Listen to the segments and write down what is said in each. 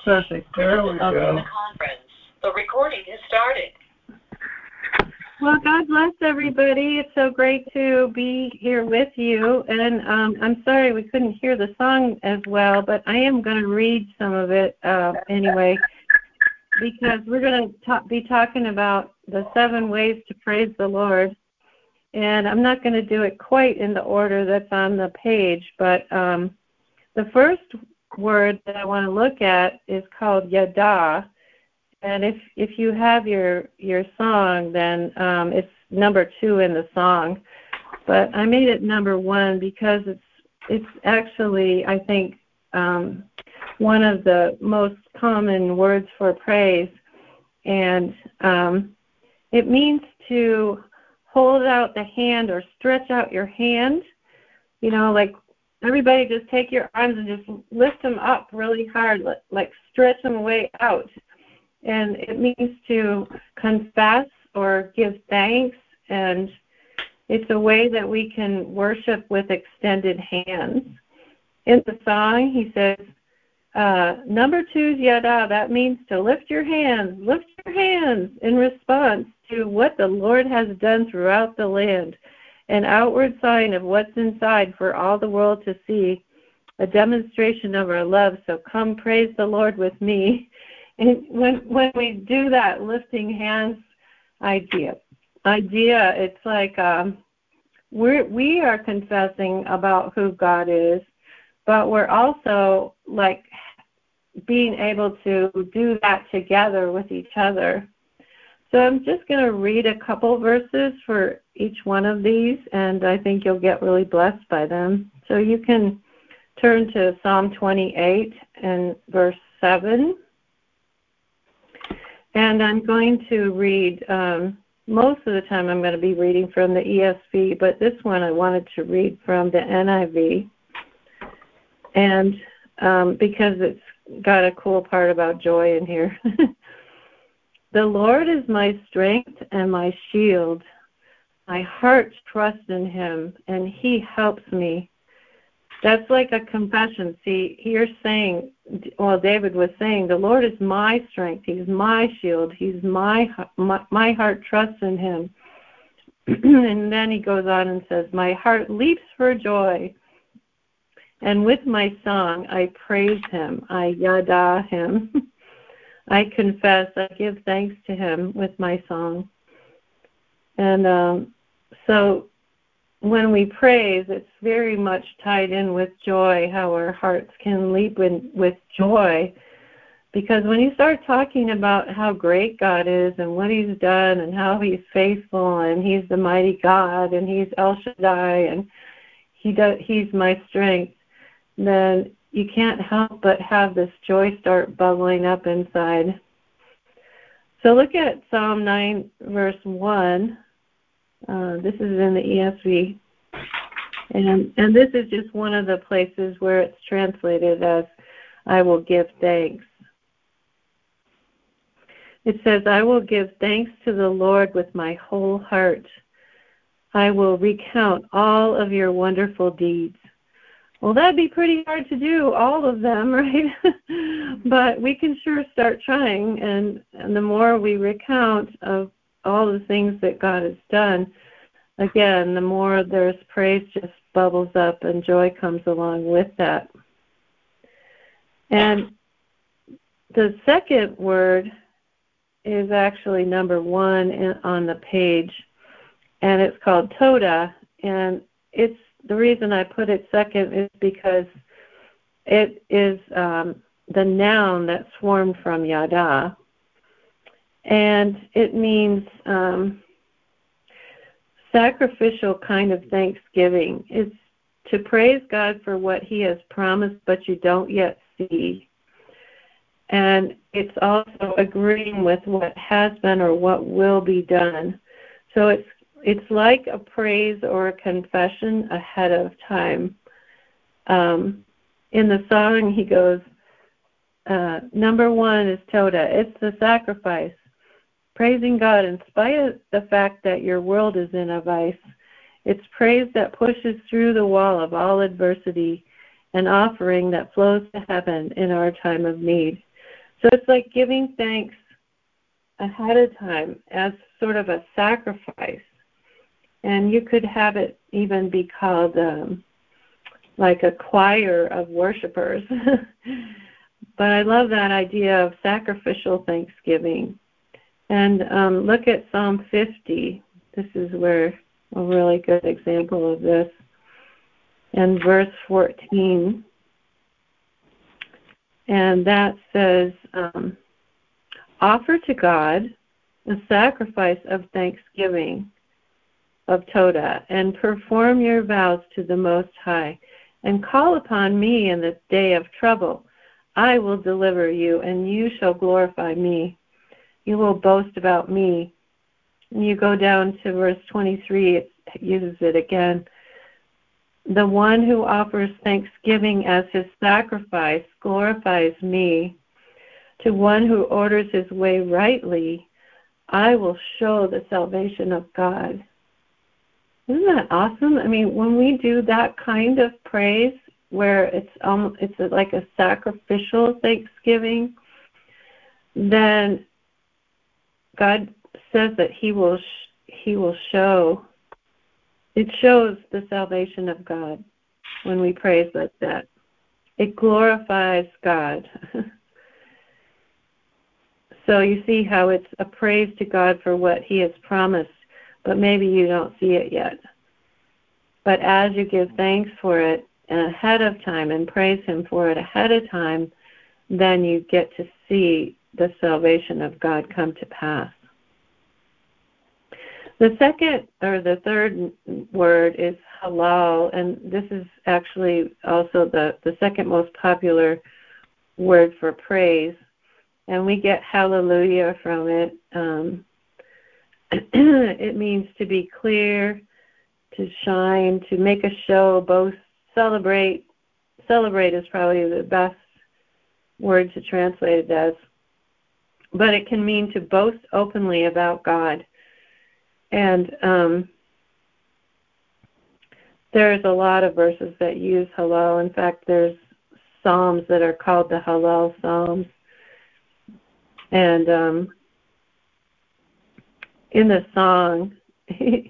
Perfect. There we go. Conference. The recording has started. Well, God bless everybody. It's so great to be here with you. And I'm sorry we couldn't hear the song as well, but I am going to read some of it anyway, because we're going to be talking about the 7 ways to praise the Lord. And I'm not going to do it quite in the order that's on the page, but the first word that I want to look at is called yada. And if you have your song, then it's number 2 in the song. But I made it number 1 because it's actually, I think, one of the most common words for praise. And it means to hold out the hand or stretch out your hand. You know, like everybody just take your arms and just lift them up really hard, like stretch them way out. And it means to confess or give thanks, and it's a way that we can worship with extended hands. In the song, he says, number 2 is yada. That means to lift your hands in response to what the Lord has done throughout the land, an outward sign of what's inside for all the world to see, a demonstration of our love. So come praise the Lord with me. And when we do that lifting hands idea, it's like we are confessing about who God is, but we're also like being able to do that together with each other. So I'm just going to read a couple verses for each one of these, and I think you'll get really blessed by them. So you can turn to Psalm 28 and verse 7. And I'm going to read, most of the time I'm going to be reading from the ESV, but this one I wanted to read from the NIV. And because it's got a cool part about joy in here. The Lord is my strength and my shield. My heart trusts in him, and he helps me. That's like a confession. See, you're saying, well, David was saying, the Lord is my strength. He's my shield. He's my heart trusts in him. And then he goes on and says, my heart leaps for joy. And with my song, I praise him. I yada him. I confess. I give thanks to him with my song. And so when we praise, it's very much tied in with joy, how our hearts can leap with joy. Because when you start talking about how great God is and what he's done and how he's faithful and he's the mighty God and he's El Shaddai and he's my strength, then you can't help but have this joy start bubbling up inside. So look at Psalm 9, verse 1. This is in the ESV. And this is just one of the places where it's translated as, I will give thanks. It says, I will give thanks to the Lord with my whole heart. I will recount all of your wonderful deeds. Well, that'd be pretty hard to do, all of them, right? But we can sure start trying, and the more we recount of all the things that God has done, again, the more there's praise just bubbles up and joy comes along with that. And the second word is actually number 1 on the page, and it's called Toda, and it's the reason I put it second is because it is the noun that's formed from yada, and it means sacrificial kind of thanksgiving. It's to praise God for what he has promised but you don't yet see. And it's also agreeing with what has been or what will be done. So it's like a praise or a confession ahead of time. In the song, he goes, number 1 is Toda. It's the sacrifice. Praising God in spite of the fact that your world is in a vice. It's praise that pushes through the wall of all adversity, an offering that flows to heaven in our time of need. So it's like giving thanks ahead of time as sort of a sacrifice. And you could have it even be called like a choir of worshipers. But I love that idea of sacrificial thanksgiving. And look at Psalm 50. This is where a really good example of this. And verse 14. And that says, offer to God a sacrifice of thanksgiving of Todah, and perform your vows to the Most High, and call upon me in the day of trouble. I will deliver you, and you shall glorify me. You will boast about me. And you go down to verse 23, it uses it again. The one who offers thanksgiving as his sacrifice glorifies me. To one who orders his way rightly, I will show the salvation of God. Isn't that awesome? I mean, when we do that kind of praise, where it's like a sacrificial thanksgiving, then God says that He will show. It shows the salvation of God when we praise like that. It glorifies God. So you see how it's a praise to God for what He has promised, but maybe you don't see it yet. But as you give thanks for it ahead of time and praise Him for it ahead of time, then you get to see the salvation of God come to pass. The second or the third word is halal, and this is actually also the second most popular word for praise. And we get hallelujah from it. It means to be clear, to shine, to make a show, boast, celebrate. Celebrate is probably the best word to translate it as. But it can mean to boast openly about God. And there's a lot of verses that use halal. In fact, there's psalms that are called the halal psalms. And in the song, he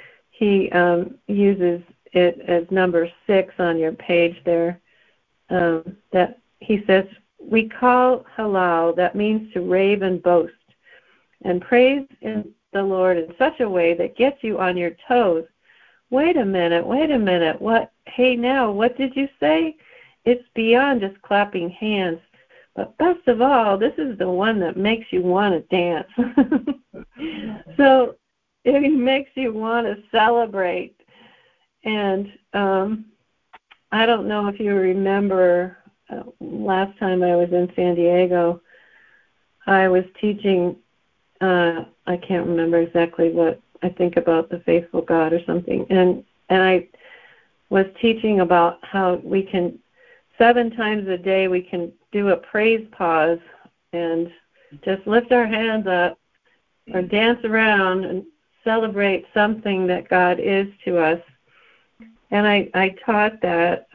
uses it as number 6 on your page there. That he says, we call halal, that means to rave and boast, and praise in the Lord in such a way that gets you on your toes. Wait a minute, what? Hey now, what did you say? It's beyond just clapping hands. But best of all, this is the one that makes you want to dance. So it makes you want to celebrate. And I don't know if you remember, last time I was in San Diego, I was teaching, I can't remember exactly what, I think about the faithful God or something. And I was teaching about how we can, 7 times a day, we can do a praise pause and just lift our hands up or dance around and celebrate something that God is to us. And I taught that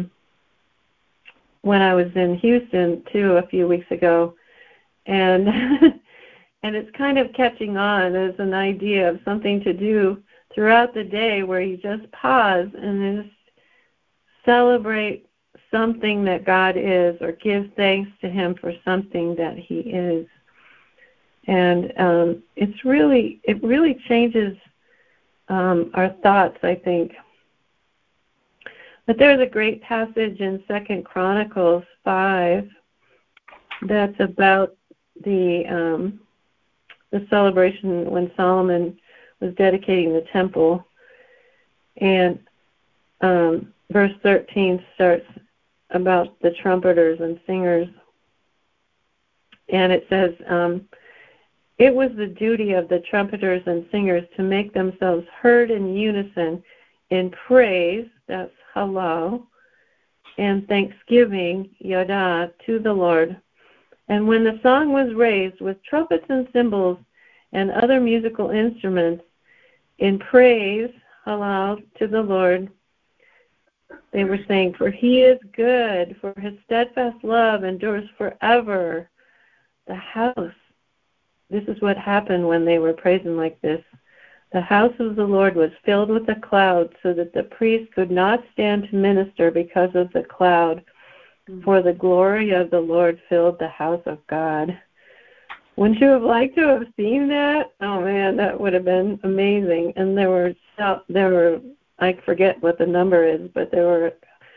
when I was in Houston, too, a few weeks ago. And and it's kind of catching on as an idea of something to do throughout the day where you just pause and just celebrate something that God is, or give thanks to Him for something that He is. And it really changes our thoughts, I think. But there's a great passage in 2 Chronicles 5 that's about the celebration when Solomon was dedicating the temple. And verse 13 starts about the trumpeters and singers. And it says, it was the duty of the trumpeters and singers to make themselves heard in unison in praise, that's halal, and thanksgiving, yada, to the Lord. And when the song was raised with trumpets and cymbals and other musical instruments in praise, halal, to the Lord, they were saying, for He is good, for His steadfast love endures forever. the house. This is what happened when they were praising like this. The house of the Lord was filled with a cloud, so that the priest could not stand to minister because of the cloud, for the glory of the Lord filled the house of God. Wouldn't you have liked to have seen that? Oh man, that would have been amazing. And there were I forget what the number is, but there were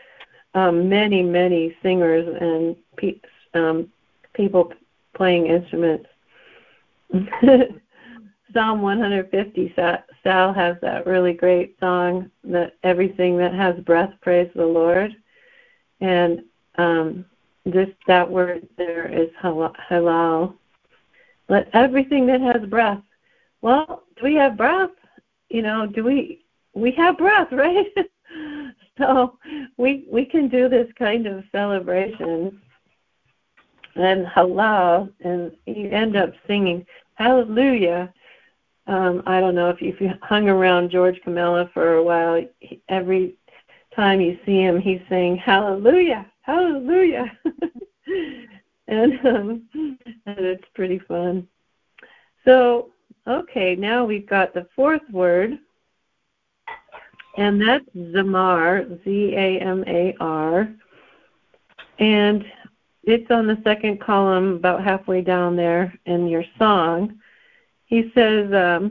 many singers and people playing instruments. Psalm 150, Sal has that really great song, that everything that has breath, praise the Lord. And that word there is halal. Let everything that has breath. Well, do we have breath? We have breath, right? So we can do this kind of celebration and halal, and you end up singing hallelujah. I don't know if you hung around George Camella for a while. Every time you see him, he's saying hallelujah, hallelujah. and it's pretty fun. So, okay, now we've got the fourth word, and that's Zamar, Z-A-M-A-R, and it's on the second column, about halfway down there in your song. He says,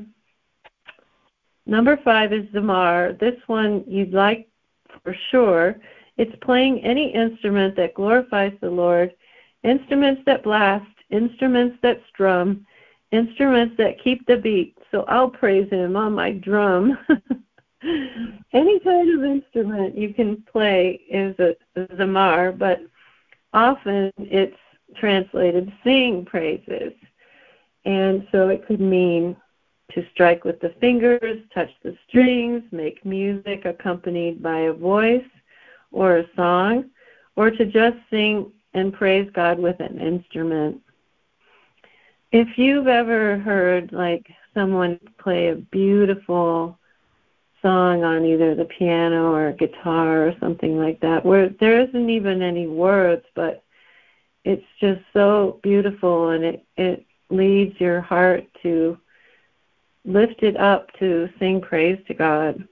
number 5 is Zamar. This one you'd like for sure. It's playing any instrument that glorifies the Lord, instruments that blast, instruments that strum, instruments that keep the beat. So I'll praise him on my drum. Any kind of instrument you can play is a Zamar, but often it's translated sing praises. And so it could mean to strike with the fingers, touch the strings, make music accompanied by a voice or a song, or to just sing and praise God with an instrument. If you've ever heard like someone play a beautiful song on either the piano or guitar or something like that, where there isn't even any words, but it's just so beautiful, and it leads your heart to lift it up to sing praise to God.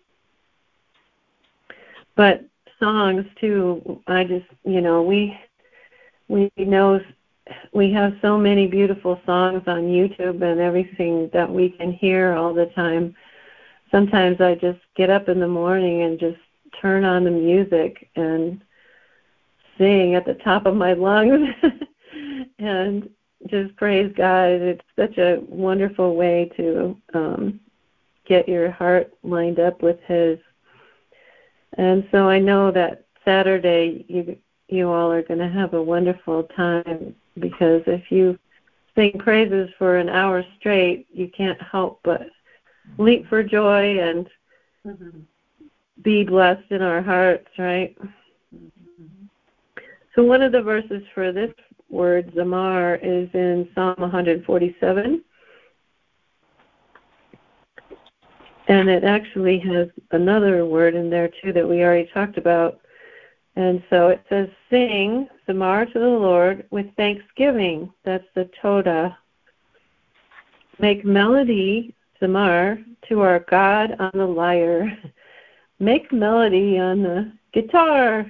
But songs too, we know we have so many beautiful songs on YouTube and everything that we can hear all the time. Sometimes I just get up in the morning and just turn on the music and sing at the top of my lungs and just praise God. It's such a wonderful way to get your heart lined up with His. And so I know that Saturday you all are going to have a wonderful time, because if you sing praises for an hour straight, you can't help but leap for joy and be blessed in our hearts, right? So one of the verses for this word, Zamar, is in Psalm 147. And it actually has another word in there, too, that we already talked about. And so it says, sing, Zamar to the Lord, with thanksgiving. That's the Todah. Make melody, Zamar, to our God on the lyre. Make melody on the guitar,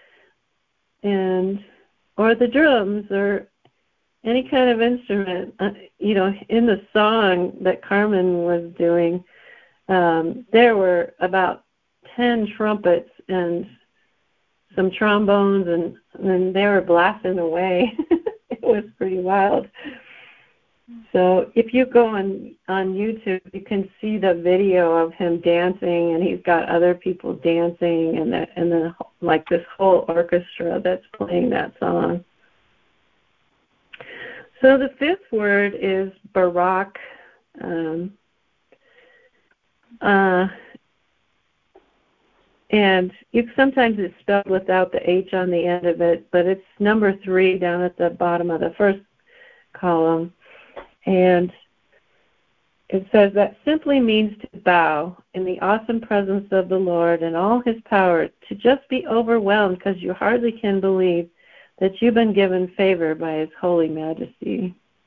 or the drums, or any kind of instrument. In the song that Carmen was doing, there were about 10 trumpets and some trombones, and they were blasting away. It was pretty wild. So if you go on YouTube, you can see the video of him dancing, and he's got other people dancing, and then like this whole orchestra that's playing that song. So the fifth word is Barak. And sometimes it's spelled without the H on the end of it, but it's number 3 down at the bottom of the first column. And it says that simply means to bow in the awesome presence of the Lord and all His power, to just be overwhelmed because you hardly can believe that you've been given favor by His holy majesty.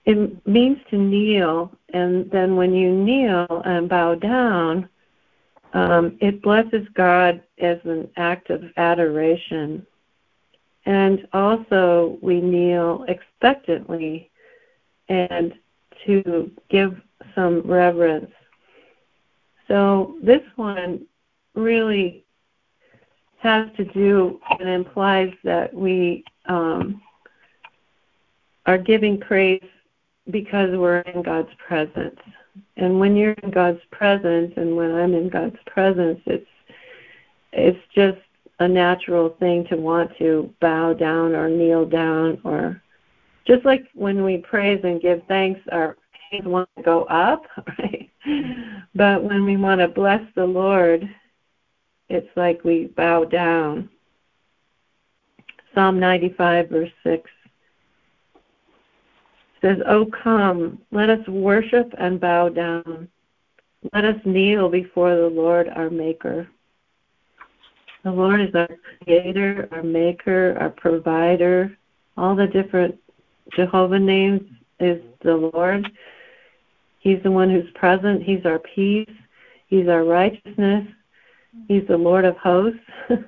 it means to kneel, and then when you kneel and bow down, it blesses God as an act of adoration. And also we kneel expectantly and to give some reverence. So this one really has to do and implies that we are giving praise because we're in God's presence. And when you're in God's presence, and when I'm in God's presence, it's just a natural thing to want to bow down or kneel down, or just like when we praise and give thanks, our hands want to go up, right? But when we want to bless the Lord, it's like we bow down. Psalm 95, verse 6 says, "O come, let us worship and bow down. Let us kneel before the Lord our Maker." The Lord is our Creator, our Maker, our Provider. All the different Jehovah names is the Lord. He's the one who's present. He's our peace. He's our righteousness. He's the Lord of hosts.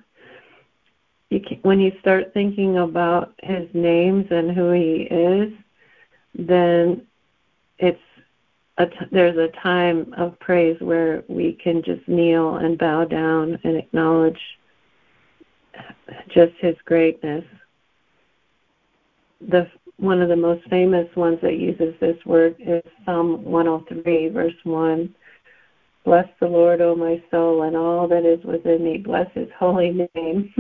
When you start thinking about His names and who He is, then there's a time of praise where we can just kneel and bow down and acknowledge just His greatness. One of the most famous ones that uses this word is Psalm 103, verse 1. "Bless the Lord, O my soul, and all that is within me. Bless His holy name."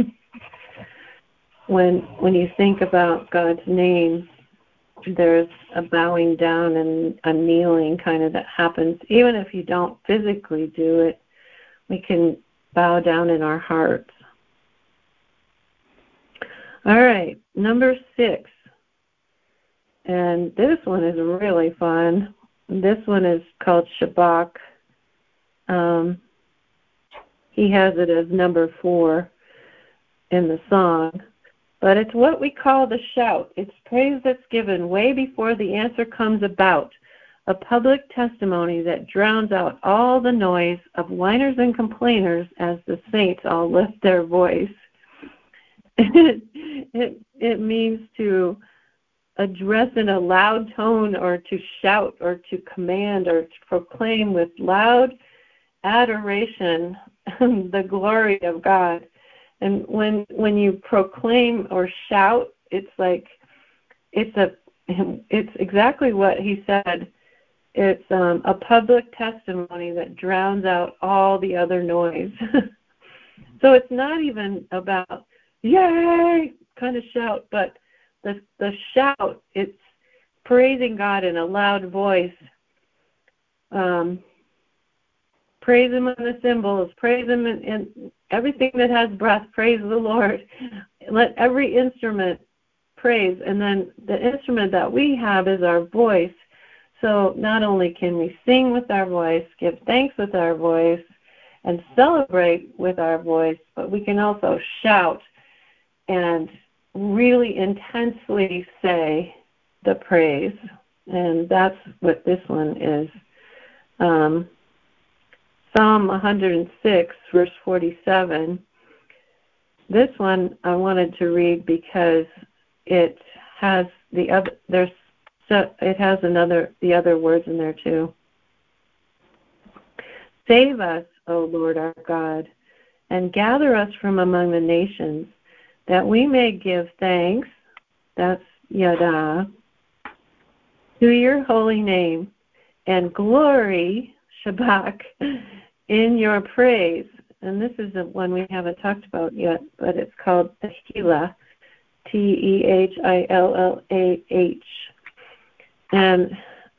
When you think about God's name, there's a bowing down and a kneeling kind of that happens. Even if you don't physically do it, we can bow down in our hearts. All right, number 6. And this one is really fun. This one is called Shabach. He has it as number 4 in the song. But it's what we call the shout. It's praise that's given way before the answer comes about, a public testimony that drowns out all the noise of whiners and complainers as the saints all lift their voice. It means to address in a loud tone, or to shout, or to command, or to proclaim with loud adoration the glory of God. And when you proclaim or shout, it's exactly what he said. It's a public testimony that drowns out all the other noise. So it's not even about yay kind of shout, but the shout, it's praising God in a loud voice. Praise Him in the cymbals, praise Him in everything that has breath, praise the Lord. Let every instrument praise. And then the instrument that we have is our voice. So not only can we sing with our voice, give thanks with our voice, and celebrate with our voice, but we can also shout and really intensely say the praise. And that's what this one is. Psalm 106, verse 47. This one I wanted to read because it has the other words in there too. Save us, O Lord our God, and gather us from among the nations, that we may give thanks, that's yada, to your holy name, and glory, Shabach, in your praise. And this is the one we haven't talked about yet, but it's called Tehillah, Tehillah. And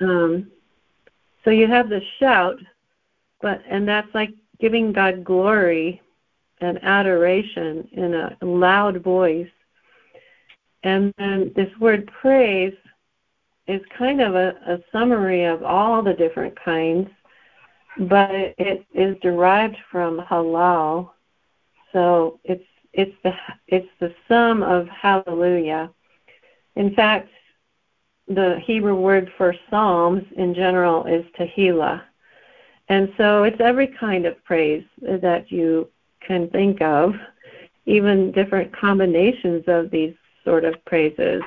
so you have the shout, and that's like giving God glory and adoration in a loud voice. And then this word praise is kind of a summary of all the different kinds, but it is derived from halal. So it's the sum of hallelujah. In fact, the Hebrew word for psalms in general is Tehillah. And so it's every kind of praise that you can think of, even different combinations of these sort of praises.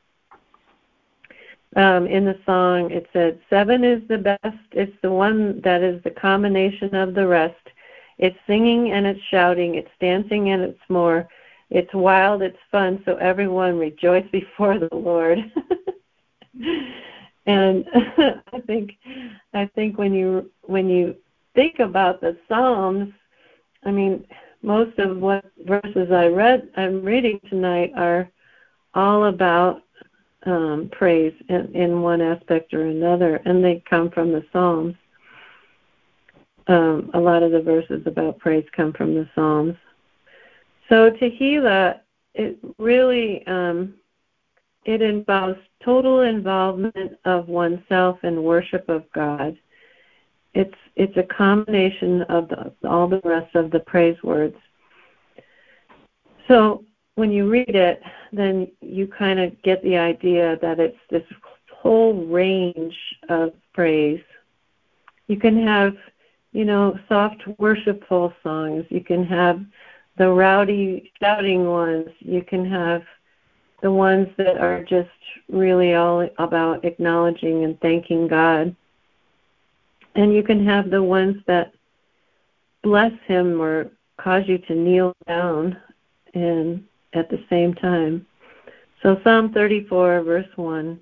In the song, it said, 7 is the best. It's the one that is the combination of the rest. It's singing and it's shouting. It's dancing and it's more. It's wild. It's fun. So everyone rejoice before the Lord. And I think when you think about the Psalms, I mean, most of what verses I'm reading tonight are all about praise in one aspect or another, and they come from the Psalms. A lot of the verses about praise come from the Psalms. So Tehillah, it really it involves total involvement of oneself in worship of God. It's a combination of all the rest of the praise words. So when you read it, then you kind of get the idea that it's this whole range of praise. You can have, soft worshipful songs. You can have the rowdy shouting ones. You can have the ones that are just really all about acknowledging and thanking God. And you can have the ones that bless Him or cause you to kneel down and at the same time. So Psalm 34, verse 1.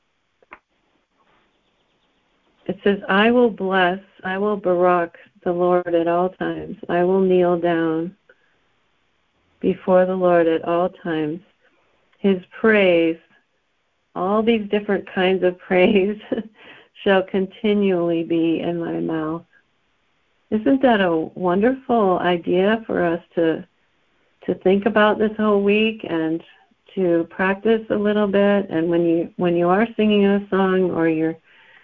It says, I will barak the Lord at all times. I will kneel down before the Lord at all times. His praise, all these different kinds of praise, shall continually be in my mouth. Isn't that a wonderful idea for us to think about this whole week and to practice a little bit? And when you are singing a song, or you're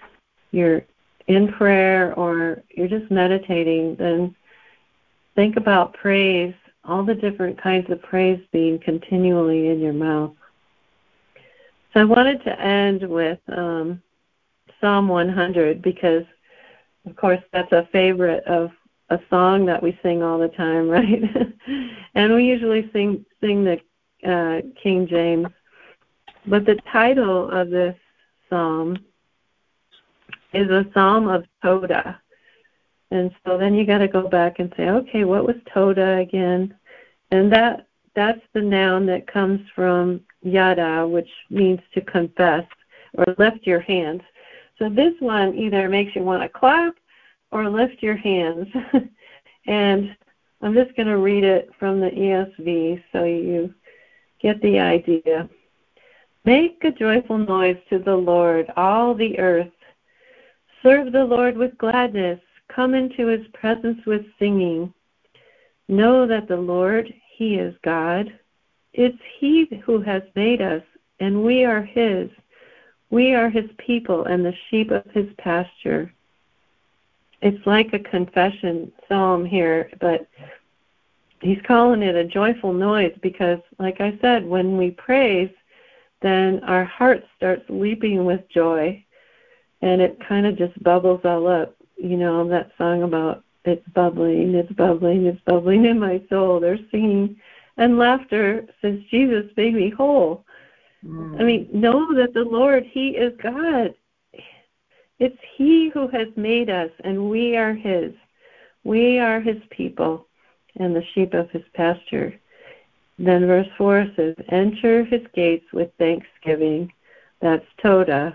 in prayer, or you're just meditating, then think about praise, all the different kinds of praise being continually in your mouth. So I wanted to end with Psalm 100 because, of course, that's a favorite of a song that we sing all the time, right? And we usually sing the King James. But the title of this psalm is a psalm of Todah. And so then you got to go back and say, okay, what was Todah again? And that's the noun that comes from yada, which means to confess or lift your hands. So this one either makes you want to clap or lift your hands. And I'm just going to read it from the ESV so you get the idea. Make a joyful noise to the Lord, all the earth. Serve the Lord with gladness. Come into His presence with singing. Know that the Lord, He is God. It's He who has made us, and we are His. We are His people and the sheep of His pasture. It's like a confession psalm here, but he's calling it a joyful noise because, like I said, when we praise, then our heart starts leaping with joy, and it kind of just bubbles all up. That song about it's bubbling, it's bubbling, it's bubbling in my soul. They're singing, and laughter says, Jesus made me whole. I mean, know that the Lord, He is God. It's He who has made us, and we are His. We are His people and the sheep of His pasture. Then verse 4 says, enter His gates with thanksgiving. That's Todah.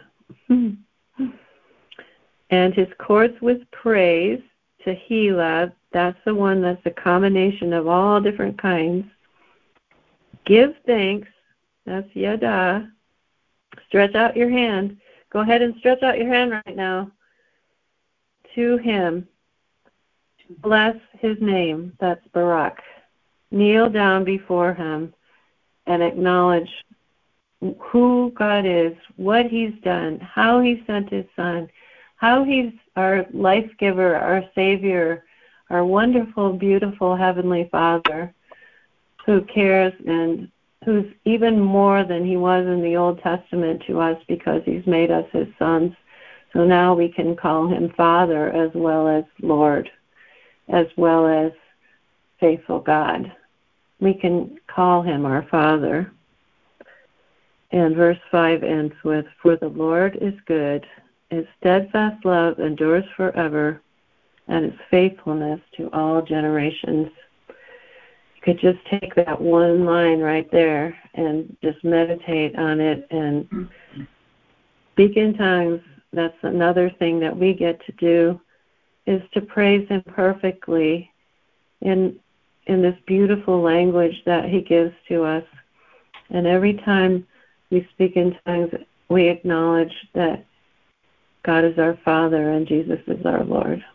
And His courts with praise, Tehillah. That's the one that's a combination of all different kinds. Give thanks. That's yada. Stretch out your hand. Go ahead and stretch out your hand right now to Him. Bless His name. That's Barak. Kneel down before Him and acknowledge who God is, what He's done, how He sent His Son, how He's our life giver, our Savior, our wonderful, beautiful Heavenly Father who cares and who's even more than he was in the Old Testament to us because he's made us his sons. So now we can call him Father as well as Lord, as well as faithful God. We can call him our Father. And verse 5 ends with, "For the Lord is good, his steadfast love endures forever, and his faithfulness to all generations." You could just take that one line right there and just meditate on it and speak in tongues. That's another thing that we get to do, is to praise him perfectly in this beautiful language that he gives to us. And every time we speak in tongues, we acknowledge that God is our Father and Jesus is our Lord.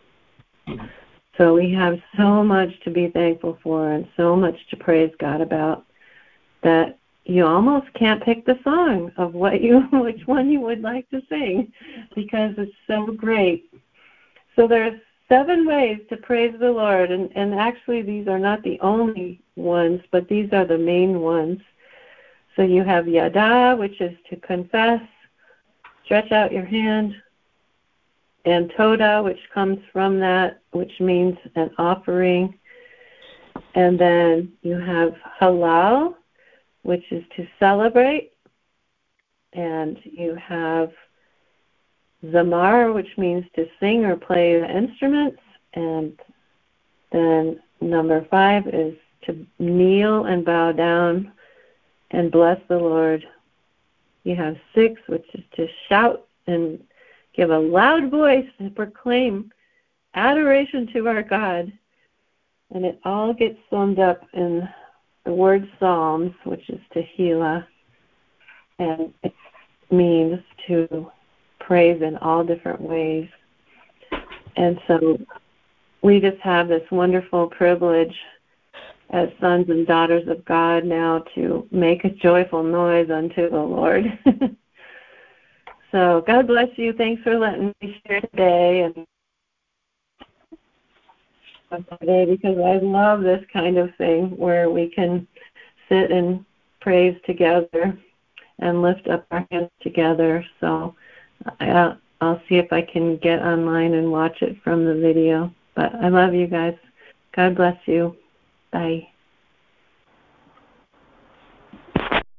So we have so much to be thankful for and so much to praise God about that you almost can't pick the song of which one you would like to sing, because it's so great. So there's 7 ways to praise the Lord, and actually these are not the only ones, but these are the main ones. So you have yada, which is to confess, stretch out your hand, and toda, which comes from that, which means an offering. And then you have halal, which is to celebrate. And you have zamar, which means to sing or play the instruments. And then number 5 is to kneel and bow down and bless the Lord. You have 6, which is to shout and give a loud voice and proclaim adoration to our God. And it all gets summed up in the word Psalms, which is Tehillah. And it means to praise in all different ways. And so we just have this wonderful privilege as sons and daughters of God now to make a joyful noise unto the Lord. So God bless you. Thanks for letting me share today, because I love this kind of thing where we can sit and praise together and lift up our hands together. So I'll see if I can get online and watch it from the video. But I love you guys. God bless you. Bye.